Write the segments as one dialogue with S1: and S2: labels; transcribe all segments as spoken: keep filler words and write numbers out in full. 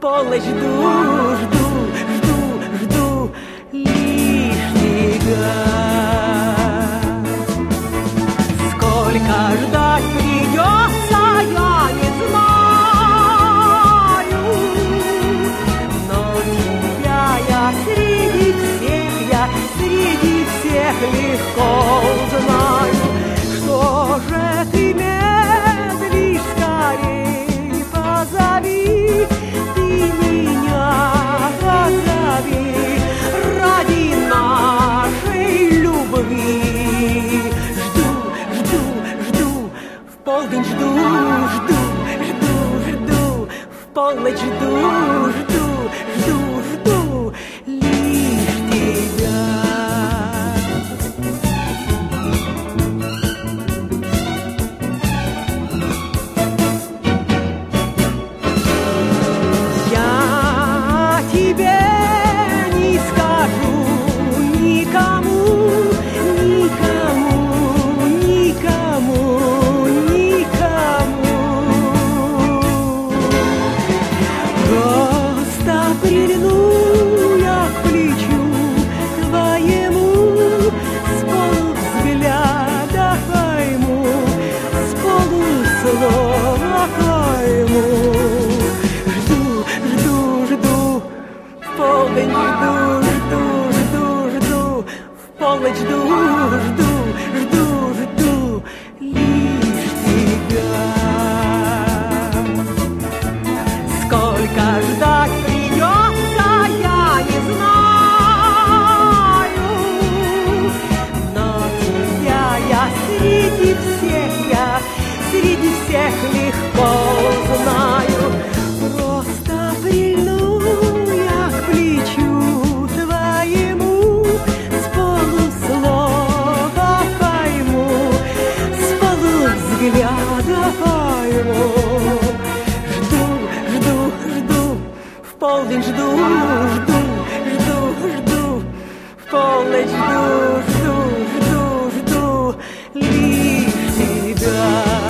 S1: полночь жду, жду, жду, жду лишний год. Сколько ждать придется, я не знаю, но тебя я среди всех, я среди всех легко узнаю. Что же ты медлишь, скорей позови, ты меня позови ради нашей любви. Жду, жду, жду, в полдень жду, жду, жду, жду, в полночь жду, жду, жду, жду лишь тебя. Жду, жду, жду, жду лишь тебя. Сколько ждать придется, я не знаю, но тебя я среди всех, я среди всех легко узнаю. Просто прильну я к плечу твоему, взгляда пойму. Жду, жду, жду, в полдень жду, жду, жду, жду, в полночь жду, жду, жду, жду лишь тебя.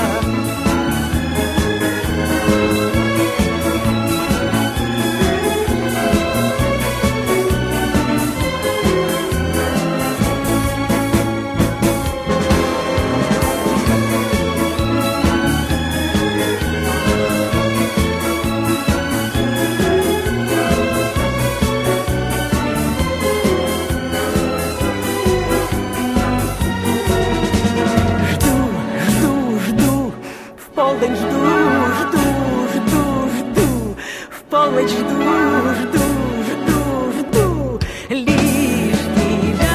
S1: Жду, жду, жду, жду, в полночь жду, жду, жду, жду лишь тебя.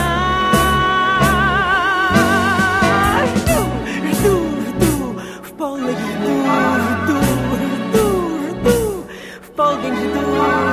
S1: Жду, жду, жду, в полночь жду, жду, жду, жду, в полдень жду.